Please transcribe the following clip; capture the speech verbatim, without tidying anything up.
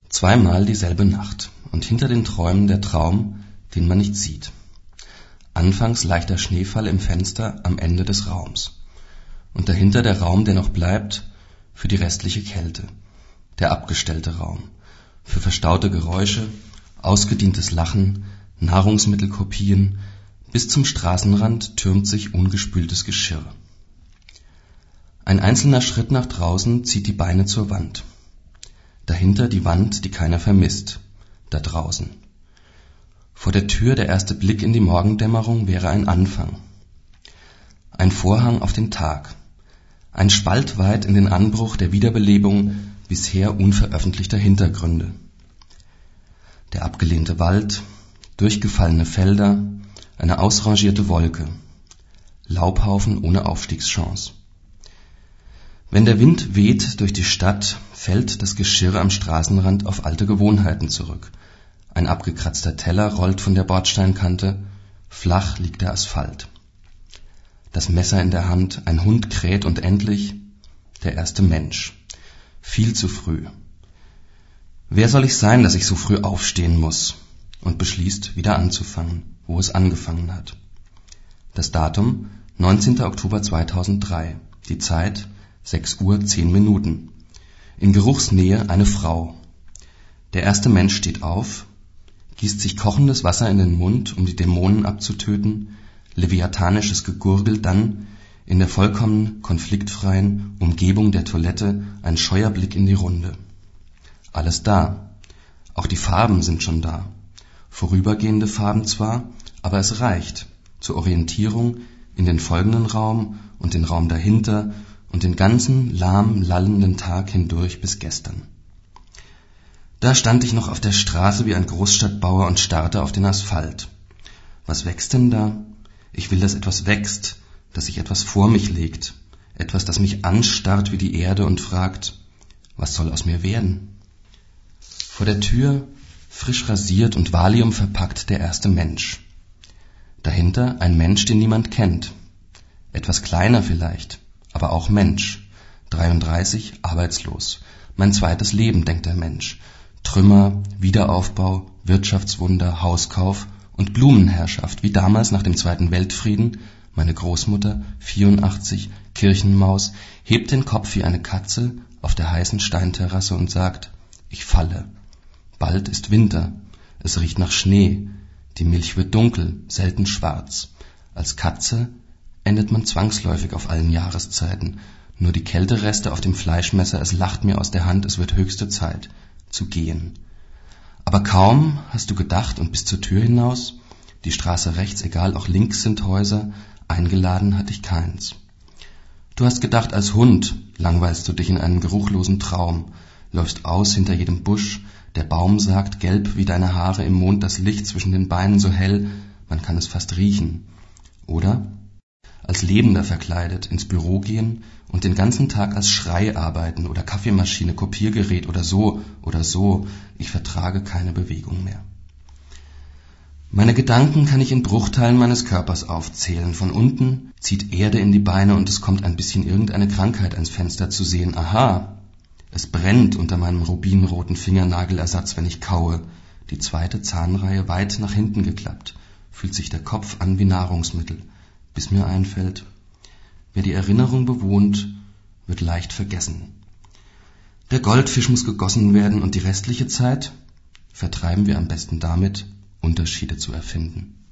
Zweimal dieselbe Nacht und hinter den Träumen der Traum, den man nicht sieht. Anfangs leichter Schneefall im Fenster am Ende des Raums. Und dahinter der Raum, der noch bleibt, für die restliche Kälte. Der abgestellte Raum. Für verstaute Geräusche, ausgedientes Lachen, Nahrungsmittelkopien. Bis zum Straßenrand türmt sich ungespültes Geschirr. Ein einzelner Schritt nach draußen zieht die Beine zur Wand. Dahinter die Wand, die keiner vermisst. Da draußen. Vor der Tür der erste Blick in die Morgendämmerung wäre ein Anfang. Ein Vorhang auf den Tag. Ein Spalt weit in den Anbruch der Wiederbelebung bisher unveröffentlichter Hintergründe. Der abgelehnte Wald, durchgefallene Felder, eine ausrangierte Wolke. Laubhaufen ohne Aufstiegschance. Wenn der Wind weht durch die Stadt, fällt das Geschirr am Straßenrand auf alte Gewohnheiten zurück. Ein abgekratzter Teller rollt von der Bordsteinkante, flach liegt der Asphalt. Das Messer in der Hand, ein Hund kräht und endlich der erste Mensch. Viel zu früh. Wer soll ich sein, dass ich so früh aufstehen muss? Und beschließt, wieder anzufangen, wo es angefangen hat. Das Datum neunzehnter Oktober zweitausenddrei. Die Zeit sechs Uhr zehn Minuten. In Geruchsnähe eine Frau. Der erste Mensch steht auf, gießt sich kochendes Wasser in den Mund, um die Dämonen abzutöten, leviathanisches Gegurgel, dann in der vollkommen konfliktfreien Umgebung der Toilette ein scheuer Blick in die Runde. Alles da. Auch die Farben sind schon da. Vorübergehende Farben zwar, aber es reicht zur Orientierung in den folgenden Raum und den Raum dahinter und den ganzen lahm lallenden Tag hindurch bis gestern. Da stand ich noch auf der Straße wie ein Großstadtbauer und starrte auf den Asphalt. Was wächst denn da? Ich will, dass etwas wächst, dass sich etwas vor mich legt, etwas, das mich anstarrt wie die Erde und fragt, was soll aus mir werden? Vor der Tür, frisch rasiert und Valium verpackt, der erste Mensch. Dahinter ein Mensch, den niemand kennt. Etwas kleiner vielleicht, aber auch Mensch. dreiunddreißig, arbeitslos. Mein zweites Leben, denkt der Mensch. Trümmer, Wiederaufbau, Wirtschaftswunder, Hauskauf und Blumenherrschaft, wie damals nach dem Zweiten Weltfrieden. Meine Großmutter, vierundachtzig, Kirchenmaus, hebt den Kopf wie eine Katze auf der heißen Steinterrasse und sagt, ich falle. Bald ist Winter, es riecht nach Schnee, die Milch wird dunkel, selten schwarz. Als Katze endet man zwangsläufig auf allen Jahreszeiten. Nur die Kältereste auf dem Fleischmesser, es lacht mir aus der Hand, es wird höchste Zeit zu gehen. Aber kaum hast du gedacht und bist zur Tür hinaus, die Straße rechts, egal, auch links sind Häuser, eingeladen hat dich keins. Du hast gedacht, als Hund langweilst du dich in einem geruchlosen Traum, läufst aus hinter jedem Busch, der Baum sagt, gelb wie deine Haare im Mond, das Licht zwischen den Beinen so hell, man kann es fast riechen. Oder als Lebender verkleidet ins Büro gehen und den ganzen Tag als Schrei arbeiten oder Kaffeemaschine, Kopiergerät oder so oder so, ich vertrage keine Bewegung mehr. Meine Gedanken kann ich in Bruchteilen meines Körpers aufzählen. Von unten zieht Erde in die Beine und es kommt ein bisschen irgendeine Krankheit ans Fenster zu sehen. Aha, es brennt unter meinem rubinroten Fingernagelersatz, wenn ich kaue. Die zweite Zahnreihe weit nach hinten geklappt. Fühlt sich der Kopf an wie Nahrungsmittel. Bis mir einfällt, wer die Erinnerung bewohnt, wird leicht vergessen. Der Goldfisch muss gegossen werden und die restliche Zeit vertreiben wir am besten damit, Unterschiede zu erfinden.